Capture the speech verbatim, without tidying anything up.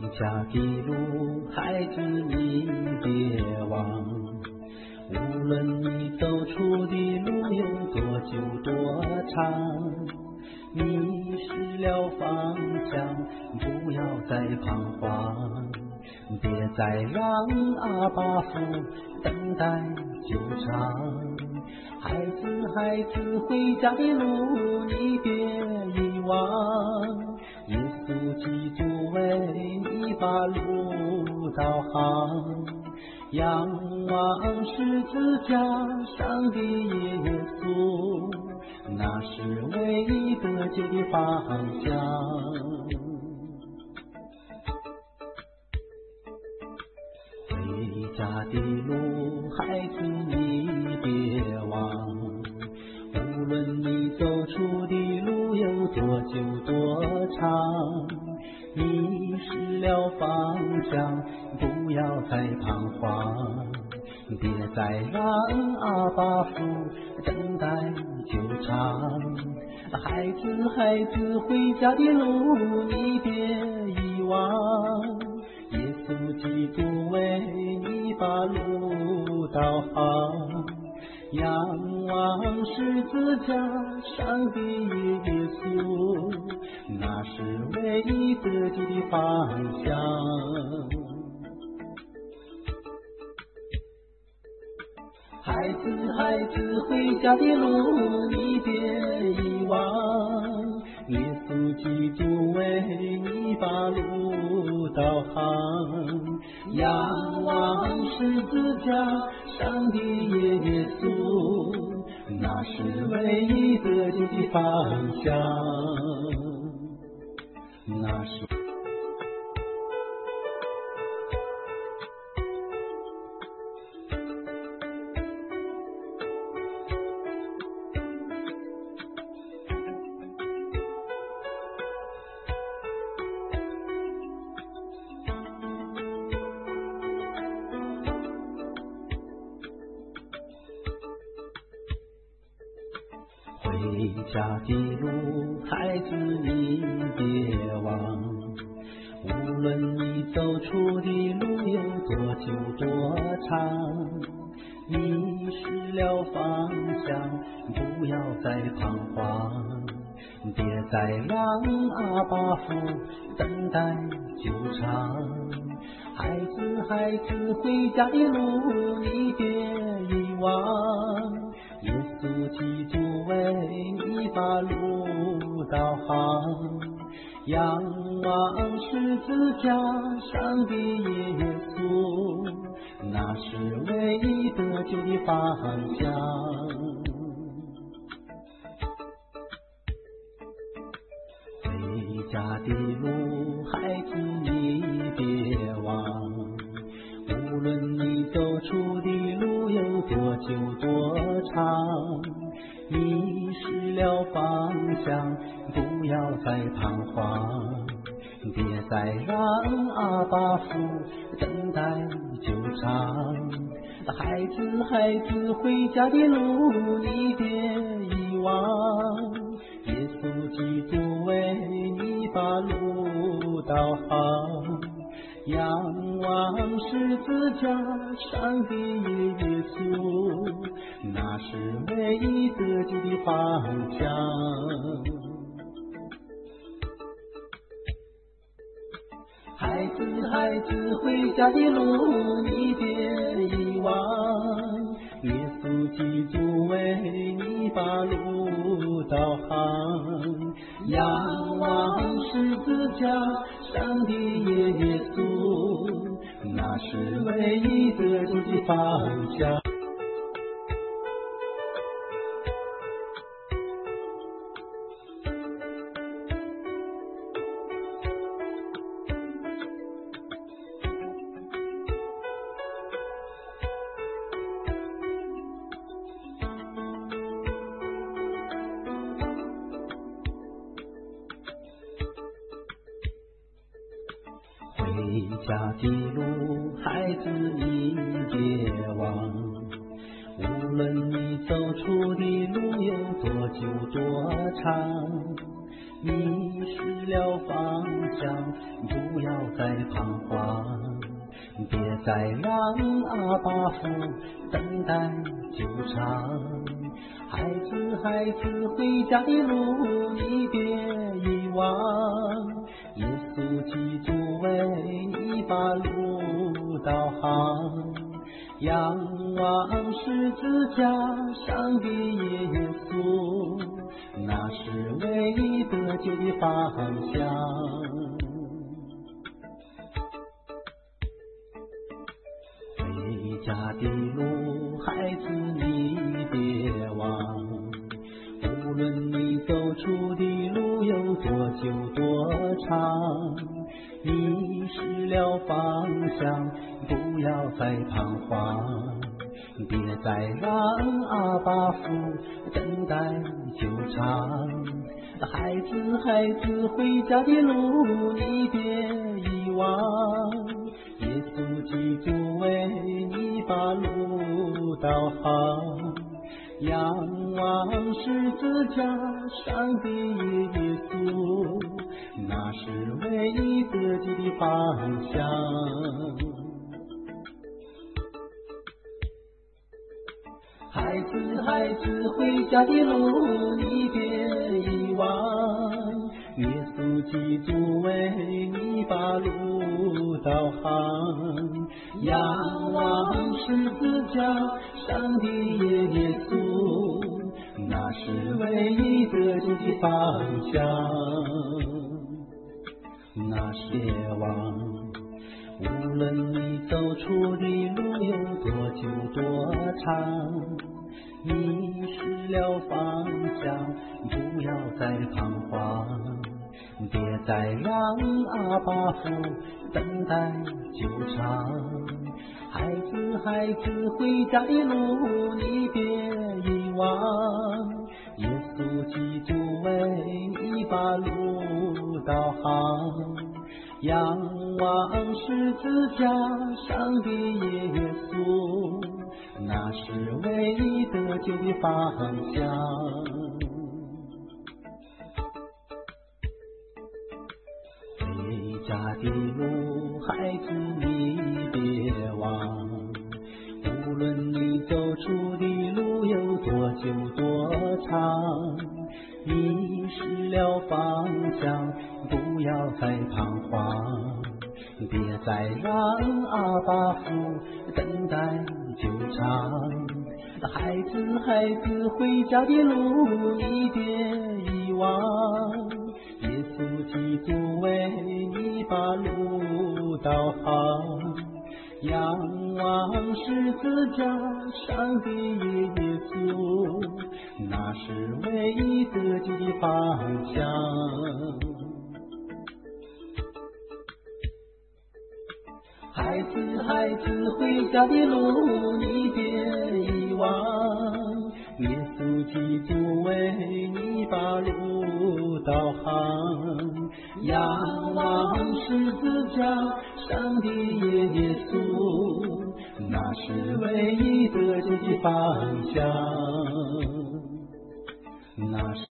家的路，孩子你别忘，无论你走出的路有多久多长，迷失了方向，不要再彷徨，别再让阿爸父等待纠缠。孩子孩子，回家的路你别遗忘，耶稣基督为你把路导航，仰望十字架上的耶稣，那是唯一得救的方向。回家的路，孩子你别忘，无论你走出的路有多久多长，迷失了方向，不要再彷徨，别再让阿爸父等待纠缠。孩子孩子，回家的路你别遗忘，耶稣基督为你把路导航，仰望十字架上的耶稣，那是唯一得救的方向。孩子孩子，回家的路你别遗忘，耶稣基督为你把路导航，仰望十字架上的耶稣，那是唯一得救的方向，那是回家的路，孩子你别忘，无论你走出的路有多久多长，迷失了方向，不要再彷徨，别再让阿爸父等待纠缠。孩子孩子，回家的路你别遗忘，耶稣基督为你把路导航，仰望十字架上的耶稣，那是唯一得救的方向。回家的路，孩子你别忘，无论你走出的路有多久多长，迷失了方向，不要再彷徨，别再让阿爸父等待纠缠。孩子孩子，回家的路你别遗忘，耶稣基督为你把路导航，仰望十字架上的耶稣，那是唯一得救的方向。孩子孩子，回家的路你别遗忘，耶稣基督为你把路导航，仰望十字架上的耶稣，那是唯一得救的方向。回家的路，孩子你别忘，无论你走出的路有多久多长，迷失了方向，不要再彷徨，别再让阿爸父等待纠缠。孩子孩子，回家的路你别遗忘，耶稣基督为你把路导航，仰望十字架上的耶稣，那是唯一得救的方向。回家的路，孩子你别忘，无论你走出的路有多久多长，迷失了方向，不要再彷徨，别再让阿爸父等待纠缠。孩子孩子，回家的路你别遗忘，耶稣基督为你把路导航，仰望十字架上的耶稣，那是唯一得救的方向。孩子孩子，回家的路你别遗忘，耶稣基督为你把路导航，仰望十字架上的耶稣，那是唯一得救的方向。那是别忘，无论你走出的路有多久多长，迷失了方向，不要再彷徨，别再让阿爸父等待纠缠。孩子孩子，回家的路你别遗忘，耶稣基督为你把路导航，仰望十字架上的耶稣，那是唯一得救的方向。回家的路，孩子你别忘，无论你走出的路有多久多长，迷失了方向，不要再彷徨，别再让阿爸父等待纠缠。孩子孩子，回家的路你别遗忘，耶稣基督为你把路导航，仰望十字架上的耶稣，那是唯一得救的方向。孩子孩子，回家的路你别遗忘，耶稣基督为你把路导航，仰望十字架上的耶稣，那是唯一得救的方向。那是